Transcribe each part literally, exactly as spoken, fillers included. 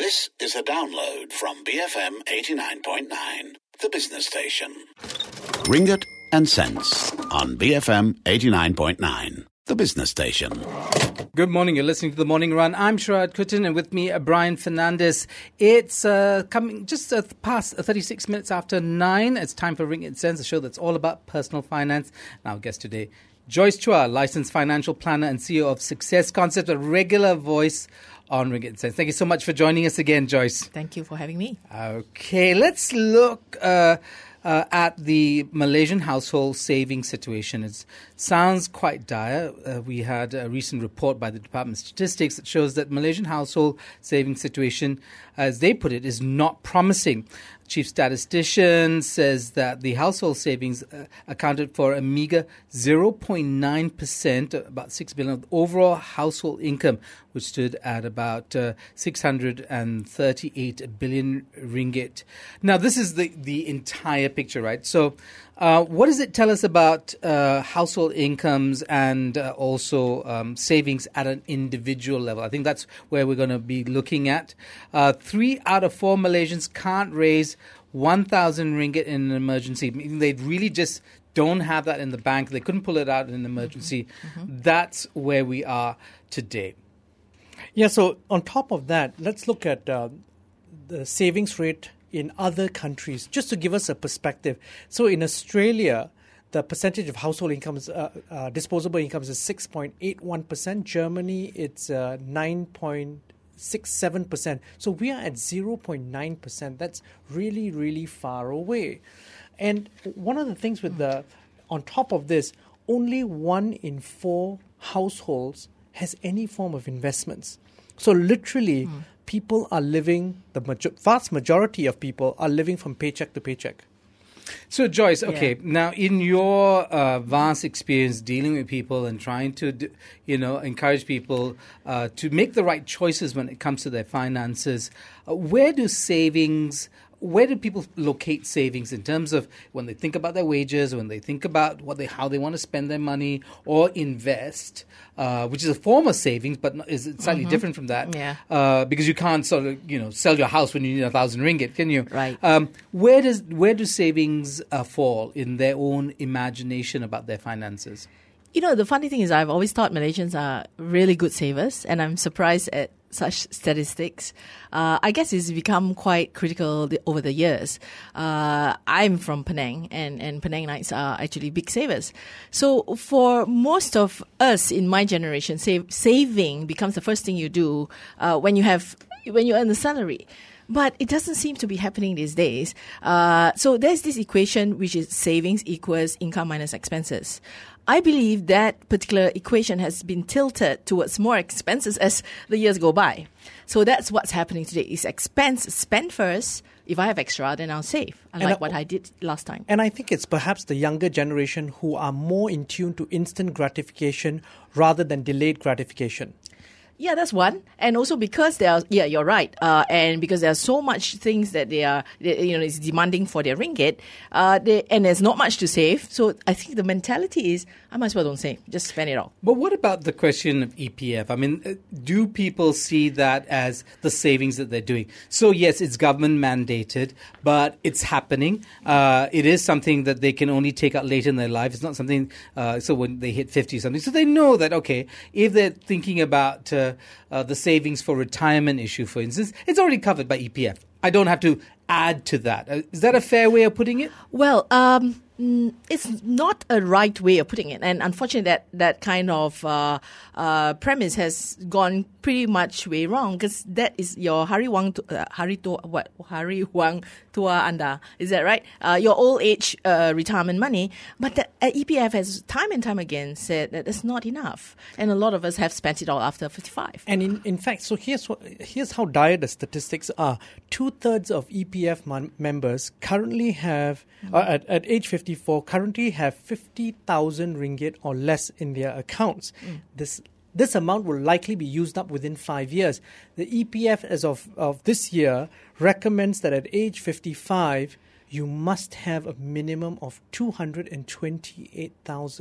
This is a download from B F M eighty-nine point nine, the business station. Ringgit and Cents on B F M eighty-nine point nine, the business station. Good morning. You're listening to The Morning Run. I'm Sharad Kuttan, and with me, uh, Brian Fernandez. It's uh, coming just uh, past uh, thirty-six minutes after nine. It's time for Ringgit and Cents, a show that's all about personal finance. And our guest today, Joyce Chua, licensed financial planner and C E O of Success Concept, a regular voice on Ringgit and Cents. Thank you so much for joining us again, Joyce. Thank you for having me. Okay, let's look uh, uh, at the Malaysian household savings situation. It sounds quite dire. Uh, we had a recent report by the Department of Statistics that shows that Malaysian household savings situation, as they put it, is not promising. Chief statistician says that the household savings uh, accounted for a meager zero point nine percent, about six billion of overall household income, which stood at about uh, six hundred thirty-eight billion ringgit. Now, this is the, the entire picture, right? So uh, what does it tell us about uh, household incomes and uh, also um, savings at an individual level? I think that's where we're going to be looking at. Uh, three out of four Malaysians can't raise one thousand ringgit in an emergency, meaning they really just don't have that in the bank. They couldn't pull it out in an emergency. Mm-hmm. That's where we are today. Yeah, so on top of that, let's look at uh, the savings rate in other countries, just to give us a perspective. So in Australia, the percentage of household incomes, uh, uh, disposable incomes is six point eight one percent. Germany, it's uh, nine point six seven percent. So we are at zero point nine percent. That's really, really far away. And one of the things with the, on top of this, only one in four households has any form of investments. So literally, mm. people are living, the major, vast majority of people are living from paycheck to paycheck. So, Joyce, okay, yeah. now in your uh, vast experience dealing with people and trying to, you know, encourage people uh, to make the right choices when it comes to their finances, uh, where do savings, where do people locate savings in terms of when they think about their wages, when they think about what they, how they want to spend their money or invest, uh, which is a form of savings, but is slightly mm-hmm. different from that. Yeah. Uh, because you can't sort of, you know, sell your house when you need a thousand ringgit, can you? Right. Um, where does where do savings uh, fall in their own imagination about their finances? You know, the funny thing is I've always thought Malaysians are really good savers, and I'm surprised at such statistics. Uh, I guess it's become quite critical the, over the years. Uh, I'm from Penang, and, and Penangites are actually big savers. So for most of us in my generation, save, saving becomes the first thing you do uh, when you have when you earn a salary. But it doesn't seem to be happening these days. Uh, so there's this equation which is savings equals income minus expenses. I believe that particular equation has been tilted towards more expenses as the years go by. So that's what's happening today. Is expense spend first. If I have extra, then I'll save, unlike I, what I did last time. And I think it's perhaps the younger generation who are more in tune to instant gratification rather than delayed gratification. Yeah, that's one. And also because they are, yeah, you're right. Uh, and because there are so much things that they are, they, you know, is demanding for their ringgit, uh, they, and there's not much to save. So I think the mentality is, I might as well don't save, just spend it all. But what about the question of E P F? I mean, do people see that as the savings that they're doing? So yes, it's government mandated, but it's happening. Uh, it is something that they can only take out later in their life. It's not something, uh, so when they hit fifty or something. So they know that, okay, if they're thinking about uh, uh, the savings for retirement issue, for instance, it's already covered by E P F. I don't have to add to that. Uh, is that a fair way of putting it? Well, um... it's not a right way of putting it, and unfortunately, that that kind of uh, uh, premise has gone pretty much way wrong, because that is your Hari Wang uh, Hari to what Hari Wang Tua Anda, is that right? Uh, your old age uh, retirement money, but the uh, E P F has time and time again said that it's not enough, and a lot of us have spent it all after fifty-five. And in, in fact, so here's what here's how dire the statistics are. Two thirds of E P F mon- members currently have mm-hmm. uh, at, at age fifty. currently have fifty thousand ringgit or less in their accounts. Mm. This this amount will likely be used up within five years. The E P F as of, of this year recommends that at age fifty-five, you must have a minimum of two hundred twenty-eight thousand.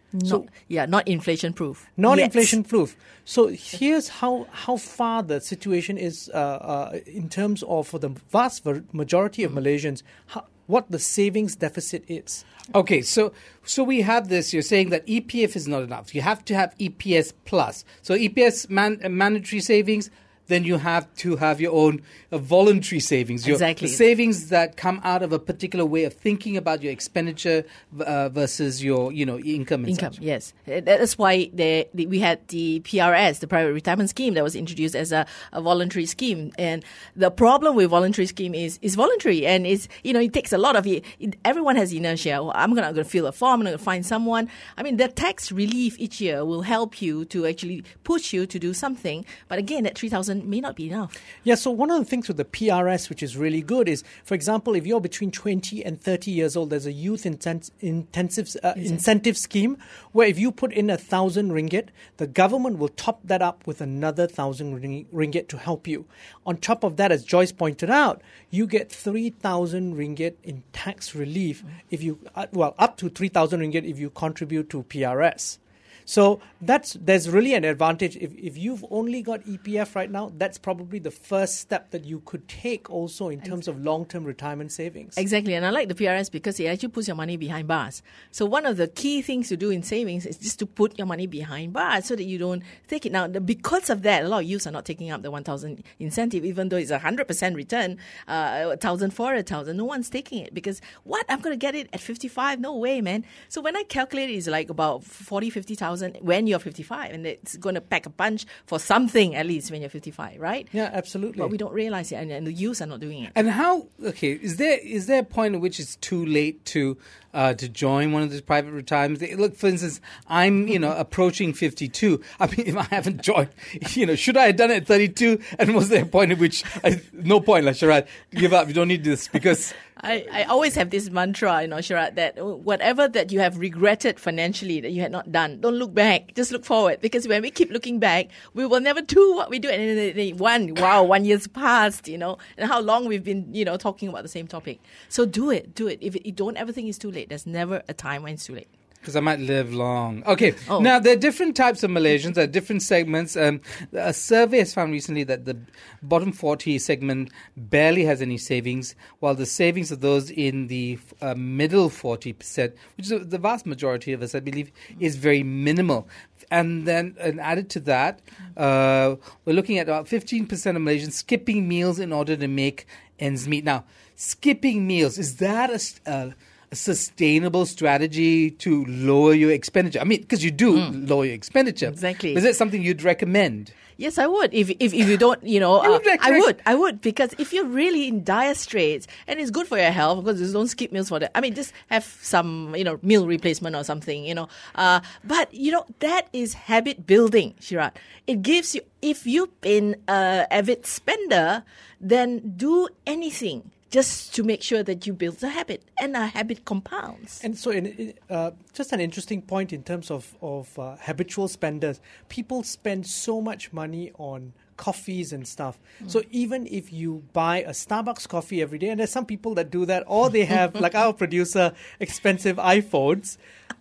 Not, So yeah, not inflation proof. non-inflation proof. So here's how, how far the situation is uh, uh, in terms of, for the vast majority of Malaysians, how, what the savings deficit is. Okay, so so we have this. You're saying that E P F is not enough. You have to have E P S plus. So E P S man, uh, mandatory savings. Then you have to have your own uh, voluntary savings. Your, Exactly. The savings that come out of a particular way of thinking about your expenditure uh, versus your, you know, income and Income, such. yes. Uh, That's why they, the, we had the P R S, the private retirement scheme, that was introduced as a, a voluntary scheme. And the problem with voluntary scheme is is voluntary, and it's, you know, it takes a lot of it. it everyone has inertia. Well, I'm going to fill a form. I'm going to find someone. I mean, the tax relief each year will help you to actually push you to do something. But again, that three thousand may not be enough. Yeah, so one of the things with the P R S, which is really good, is, for example, if you're between twenty and thirty years old, there's a youth inten- intensive uh, incentive scheme where if you put in a thousand ringgit, the government will top that up with another thousand ringgit to help you. On top of that, as Joyce pointed out, you get three thousand ringgit in tax relief if you, uh, well, up to three thousand ringgit if you contribute to P R S. So that's there's really an advantage. If if you've only got E P F right now, that's probably the first step that you could take also in terms of long-term retirement savings. Exactly. And I like the P R S because it actually puts your money behind bars. So one of the key things to do in savings is just to put your money behind bars so that you don't take it. Now, the, because of that, a lot of youths are not taking up the one thousand incentive, even though it's a one hundred percent return, uh, one thousand for one thousand. No one's taking it because, what? I'm going to get it at fifty-five? No way, man. So when I calculate it, it's like about forty, fifty thousand when you're fifty-five, and it's going to pack a punch for something at least when you're fifty-five, right? Yeah, absolutely. But we don't realize it, and, and the youths are not doing it. And how? Okay, is there is there a point at which it's too late to uh, to join one of these private retirements? Look, for instance, I'm you know approaching fifty-two. I mean, if I haven't joined, you know, should I have done it at thirty-two? And was there a point at which I, no point, like Sharad, give up. You don't need this because. I, I always have this mantra, you know, Sharad, that whatever that you have regretted financially that you had not done, don't look back, just look forward. Because when we keep looking back, we will never do what we do. And then one, wow, one year's passed, you know, and how long we've been, you know, talking about the same topic. So do it, do it. If you don't ever think it's too late, there's never a time when it's too late. Because I might live long. Okay, oh. Now there are different types of Malaysians, there are different segments. Um, a survey has found recently that the bottom forty segment barely has any savings, while the savings of those in the uh, middle forty percent, which is the vast majority of us, I believe, is very minimal. And then and added to that, uh, we're looking at about fifteen percent of Malaysians skipping meals in order to make ends meet. Now, skipping meals, is that a... Uh, a sustainable strategy to lower your expenditure? I mean, because you do mm. lower your expenditure. Exactly. Is that something you'd recommend? Yes, I would. If if, if you don't, you know, uh, I would. I would because if you're really in dire straits, and it's good for your health because you don't skip meals for that. I mean, just have some, you know, meal replacement or something, you know. Uh, but you know, that is habit building, Sharad. It gives you. If you've been an avid spender, then do anything just to make sure that you build a habit, and a habit compounds. And so, in, uh, just an interesting point in terms of, of uh, habitual spenders. People spend so much money on coffees and stuff. Mm. So even if you buy a Starbucks coffee every day, and there's some people that do that, or they have, like our producer, expensive iPhones,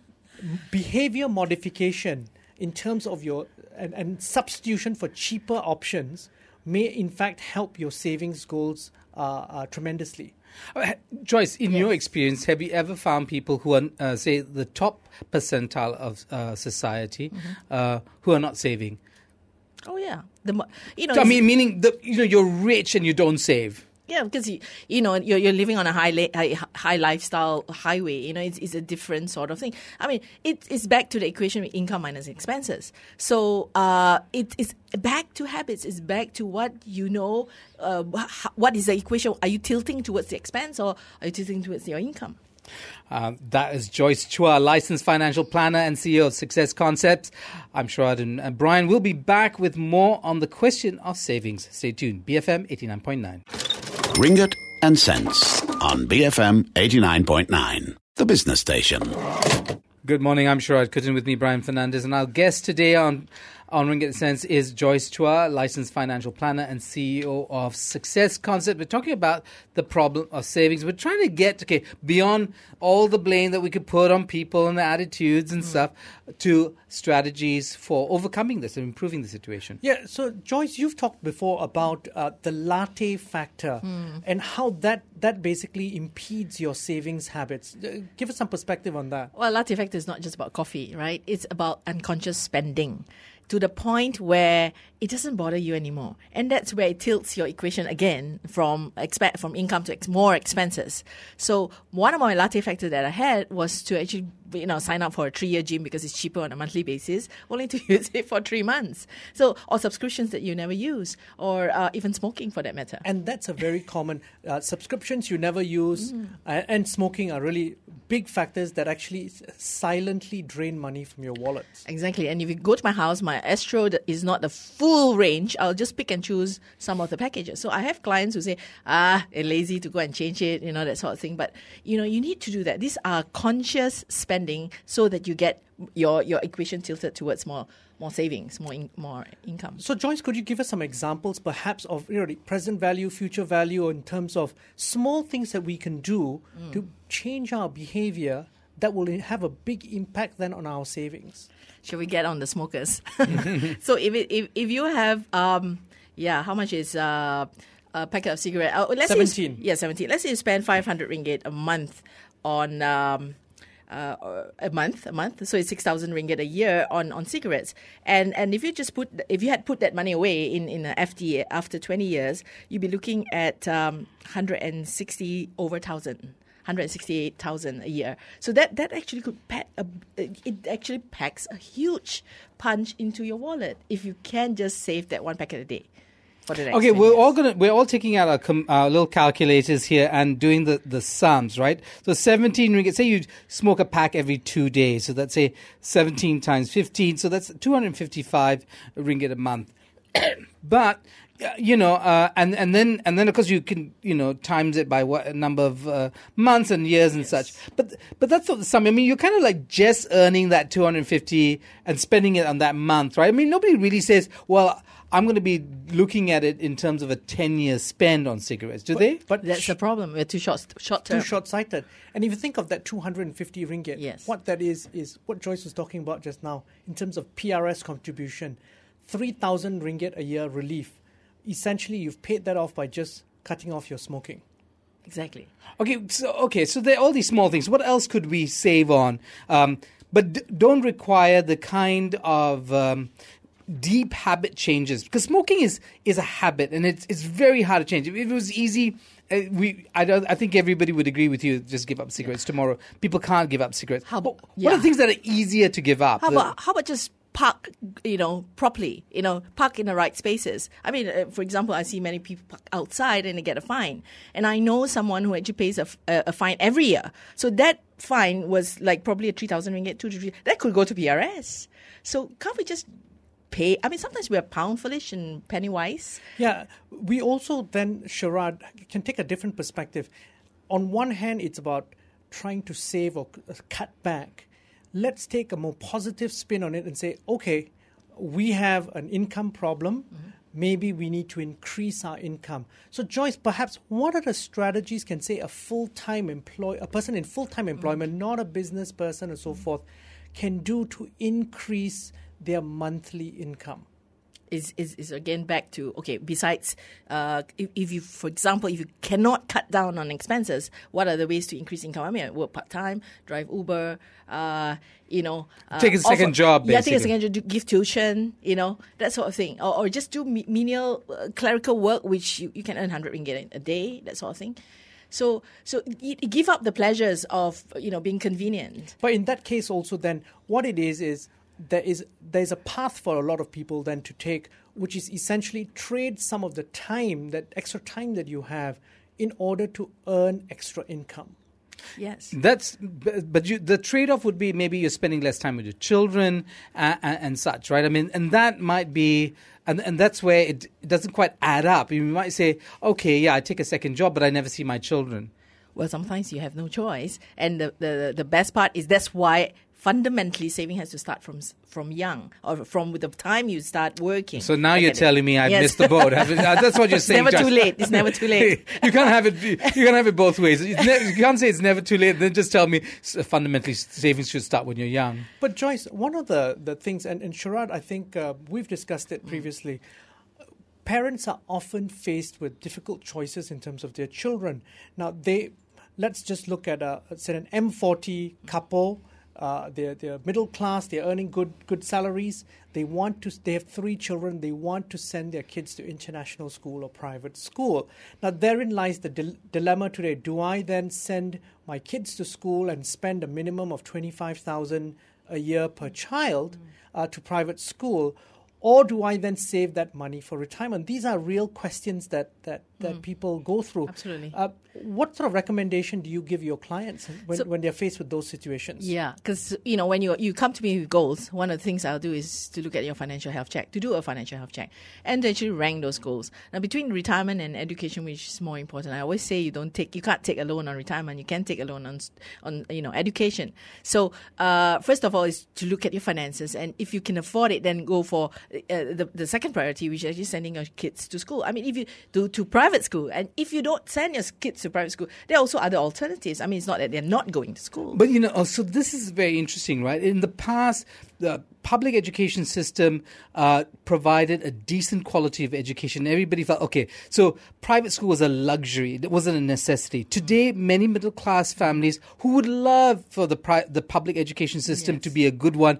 behavior modification in terms of your, and, and substitution for cheaper options may in fact help your savings goals Uh, uh, tremendously. Uh, Joyce, in yes. your experience, have you ever found people who are, uh, say, the top percentile of uh, society mm-hmm. uh, who are not saving? Oh yeah, the you know. So, I mean, meaning the you know you're rich and you don't save. Yeah, because you, you know you're you're living on a high la- high, high lifestyle highway. You know, it's it's a different sort of thing. I mean, it, it's back to the equation with income minus expenses. So uh, it, it's back to habits. It's back to what you know. Uh, what is the equation? Are you tilting towards the expense or are you tilting towards your income? Uh, that is Joyce Chua, licensed financial planner and C E O of Success Concepts. I'm Sharad and, and Brian will be back with more on the question of savings. Stay tuned. B F M eighty-nine point nine. Ringgit and Cents on B F M eighty-nine point nine, the business station. Good morning, I'm Sharad Kuttan with me, Brian Fernandez, and our guest today on on Ringgit and Cents is Joyce Chua, licensed financial planner and C E O of Success Concept. We're talking about the problem of savings. We're trying to get okay beyond all the blame that we could put on people and their attitudes and mm. stuff to strategies for overcoming this and improving the situation. Yeah, so Joyce, you've talked before about uh, the latte factor mm. and how that, that basically impedes your savings habits. Uh, give us some perspective on that. Well, latte factor is not just about coffee, right? It's about unconscious spending to the point where it doesn't bother you anymore. And that's where it tilts your equation again from expe- from income to ex- more expenses. So one of my latte factors that I had was to actually you know, sign up for a three-year gym because it's cheaper on a monthly basis, only to use it for three months. So, or subscriptions that you never use, or uh, even smoking for that matter. And that's a very common, uh, subscriptions you never use mm. uh, and smoking are really big factors that actually silently drain money from your wallet. Exactly. And if you go to my house, my Astro is not the full range. I'll just pick and choose some of the packages. So I have clients who say, ah, they're lazy to go and change it, you know, that sort of thing. But, you know, you need to do that. These are conscious spending so that you get your, your equation tilted towards more more savings, more in, more income. So, Joyce, could you give us some examples, perhaps, of you know, the present value, future value, in terms of small things that we can do mm. to change our behavior that will have a big impact then on our savings? Shall we get on the smokers? So, if it, if if you have, um, yeah, how much is uh, a packet of cigarette? Uh, let's seventeen. Say you, yeah, seventeen. Let's say you spend five hundred ringgit a month on. Um, Uh, a month, a month, so it's six thousand ringgit a year on, on cigarettes. And and if you just put, if you had put that money away in in an F D after twenty years, you'd be looking at um, one hundred sixty over thousand, one hundred sixty-eight thousand a year. So that that actually could pack a, it actually packs a huge punch into your wallet if you can just save that one packet a day. Okay, we're all gonna we're all taking out our, com, our little calculators here and doing the, the sums, right? So seventeen ringgit. Say you smoke a pack every two days, so that's say seventeen times fifteen. So that's two hundred fifty-five ringgit a month. But you know, uh, and and then and then of course you can you know times it by what a number of uh, months and years and yes. such. But but that's not the sum. I mean, you're kind of like just earning that two hundred fifty and spending it on that month, right? I mean, nobody really says, well, I'm going to be looking at it in terms of a ten-year spend on cigarettes. Do but, they? But that's sh- the problem. We're too short, short term. Too short-sighted. And if you think of that two hundred fifty ringgit, yes. what that is, is what Joyce was talking about just now in terms of P R S contribution, three thousand ringgit a year relief. Essentially, you've paid that off by just cutting off your smoking. Exactly. Okay, so okay, so there are all these small things. What else could we save on? Um, but d- don't require the kind of... Um, deep habit changes, because smoking is is a habit and it's it's very hard to change. If it was easy, uh, we I don't I think everybody would agree with you. Just give up cigarettes tomorrow. People can't give up cigarettes. How, but yeah. What are the things that are easier to give up? How about how about just park, you know, properly, you know, park in the right spaces. I mean, uh, for example, I see many people park outside and they get a fine, and I know someone who actually pays a, a, a fine every year. So that fine was like probably a three thousand ringgit, two to three. That could go to P R S. So can't we just pay? I mean, sometimes we are pound foolish and penny wise. Yeah, we also then, Sharad, can take a different perspective. On one hand, it's about trying to save or cut back. Let's take a more positive spin on it and say, okay, we have an income problem. Mm-hmm. Maybe we need to increase our income. So, Joyce, perhaps what are the strategies can say a full-time employee, a person in full-time employment, mm-hmm. not a business person or so mm-hmm. forth, can do to increase their monthly income? Is, is is again back to, okay, besides, uh, if, if you, for example, if you cannot cut down on expenses, what are the ways to increase income? I mean, I work part-time, drive Uber, uh, you know. Uh, take a second offer, job, basically. Yeah, take a second job, give tuition, you know, that sort of thing. Or, or just do menial uh, clerical work, which you, you can earn one hundred ringgit a day, that sort of thing. So, so you, you give up the pleasures of, you know, being convenient. But in that case also then, what it is is, there is there's a path for a lot of people then to take, which is essentially trade some of the time, that extra time that you have, in order to earn extra income. Yes. That's, but you, the trade-off would be maybe you're spending less time with your children and, and, and such, right? I mean, and that might be, and, and that's where it, it doesn't quite add up. You might say, okay, yeah, I take a second job, but I never see my children. Well, sometimes you have no choice. And the, the, the best part is that's why fundamentally, saving has to start from from young, or from the time you start working. So now you're telling me I've yes. missed the boat. That's what you're saying. It's never Josh. too late. It's never too late. You can't have it. You can't have it both ways. You can't say it's never too late. Then just tell me fundamentally savings should start when you're young. But Joyce, one of the, the things, and, and Sharad, I think uh, we've discussed it previously. Mm. Parents are often faced with difficult choices in terms of their children. Now they, let's just look at a say an M forty couple. Uh, they're they're middle class. They're earning good good salaries. They want to. They have three children. They want to send their kids to international school or private school. Now therein lies the dil- dilemma today. Do I then send my kids to school and spend a minimum of twenty-five thousand a year per child uh, to private school, or do I then save that money for retirement? These are real questions that that, that mm. people go through. Absolutely. Uh, what sort of recommendation do you give your clients when, so, when they're faced with those situations? Yeah, because you know when you you come to me with goals, one of the things I'll do is to look at your financial health check, to do a financial health check, and to actually rank those goals. Now, between retirement and education, which is more important, I always say you don't take, you can't take a loan on retirement. You can take a loan on on you know education. So uh, first of all is to look at your finances, and if you can afford it, then go for uh, the the second priority, which is actually sending your kids to school. I mean, if you to to private school, and if you don't send your kids to private school, there are also other alternatives. I mean, it's not that they're not going to school. But, you know, also this is very interesting, right? In the past, the public education system uh, provided a decent quality of education. Everybody felt, okay, so private school was a luxury. It wasn't a necessity. Today, many middle-class families who would love for the pri- the public education system yes. to be a good one,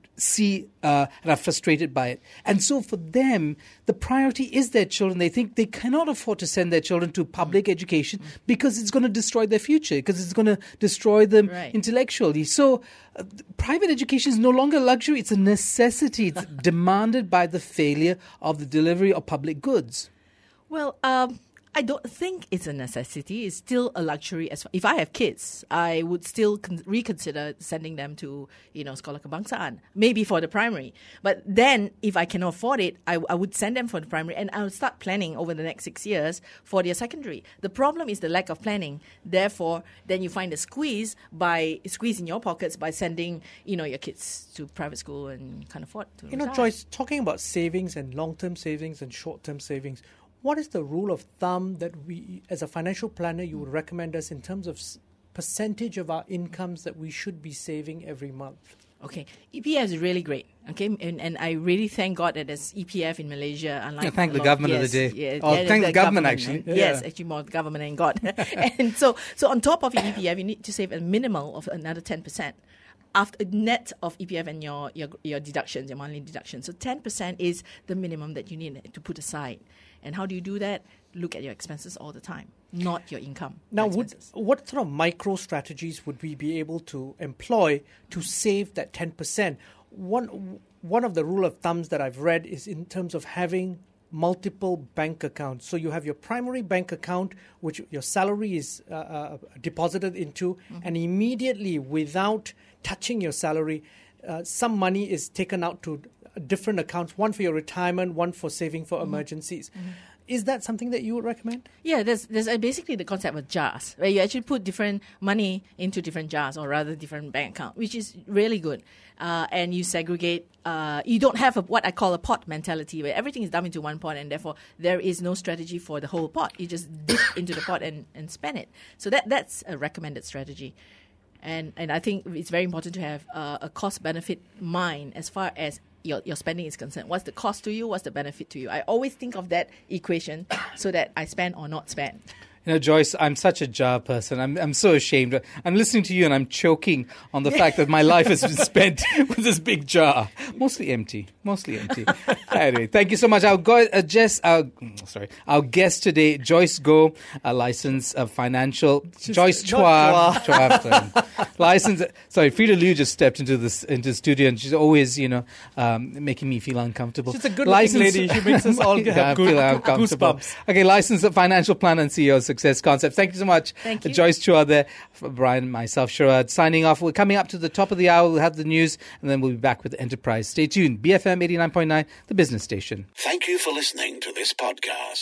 see uh, and are frustrated by it. And so for them, the priority is their children. They think they cannot afford to send their children to public mm. education mm. because it's going to destroy their future, because it's going to destroy them right. intellectually. So uh, private education is no longer a luxury. It's a necessity. It's demanded by the failure of the delivery of public goods. Well, um, I don't think it's a necessity. It's still a luxury. As if I have kids, I would still con- reconsider sending them to, you know, Sekolah Kebangsaan, maybe for the primary. But then, if I can afford it, I, I would send them for the primary, and I would start planning over the next six years for their secondary. The problem is the lack of planning. Therefore, then you find a squeeze by squeeze in your pockets by sending, you know, your kids to private school and you can't afford to. You know, Joyce, talking about savings and long-term savings and short-term savings, what is the rule of thumb that we, as a financial planner, you would recommend us in terms of percentage of our incomes that we should be saving every month? Okay, E P F is really great. Okay, and, and I really thank God that there's E P F in Malaysia. Unlike yeah, thank the lot, government yes, of the day. Yeah, oh, yeah, thank the, the government, actually. Yeah. Yes, actually more the government and God. And so, so on top of your E P F, you need to save a minimal of another ten percent. After net of E P F and your, your your deductions, your monthly deductions. So ten percent is the minimum that you need to put aside. And how do you do that? Look at your expenses all the time, not your income. Now, would, what sort of micro strategies would we be able to employ to save that ten percent? One, one of the rule of thumbs that I've read is in terms of having multiple bank accounts. So you have your primary bank account, which your salary is uh, uh, deposited into, mm-hmm. and immediately, without touching your salary, uh, some money is taken out to different accounts, one for your retirement, one for saving for mm-hmm. emergencies. Mm-hmm. Is that something that you would recommend? Yeah, there's there's basically the concept of jars, where you actually put different money into different jars, or rather different bank accounts, which is really good. Uh, and you segregate. Uh, you don't have a, what I call a pot mentality, where everything is dumped into one pot, and therefore there is no strategy for the whole pot. You just dip into the pot and, and spend it. So that that's a recommended strategy. And and I think it's very important to have uh, a cost-benefit mind as far as your, your spending is concerned. What's the cost to you? What's the benefit to you? I always think of that equation so that I spend or not spend. You know, Joyce, I'm such a jar person. I'm I'm so ashamed. I'm listening to you and I'm choking on the fact that my life has been spent with this big jar. Mostly empty. Mostly empty. Anyway, thank you so much. Our, go, uh, Jess, our, sorry, our guest today, Joyce Goh, a licensed uh, financial... Just Joyce Chua. Chua. Chua licensed... Sorry, Frida Liu just stepped into this into the studio, and she's always, you know, um, making me feel uncomfortable. She's a good-looking lady. She makes us all yeah, good, feel uncomfortable. Goosebumps. Okay, licensed financial planner and C E O of Success Concept. Thank you so much. Thank you. Joyce Chua there, Brian, myself, Sharad, signing off. We're coming up to the top of the hour. We'll have the news, and then we'll be back with Enterprise. Stay tuned. B F M eighty-nine point nine, the business station. Thank you for listening to this podcast.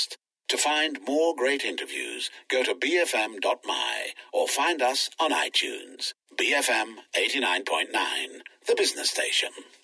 To find more great interviews, go to b f m dot m y or find us on iTunes. B F M eighty-nine point nine, the business station.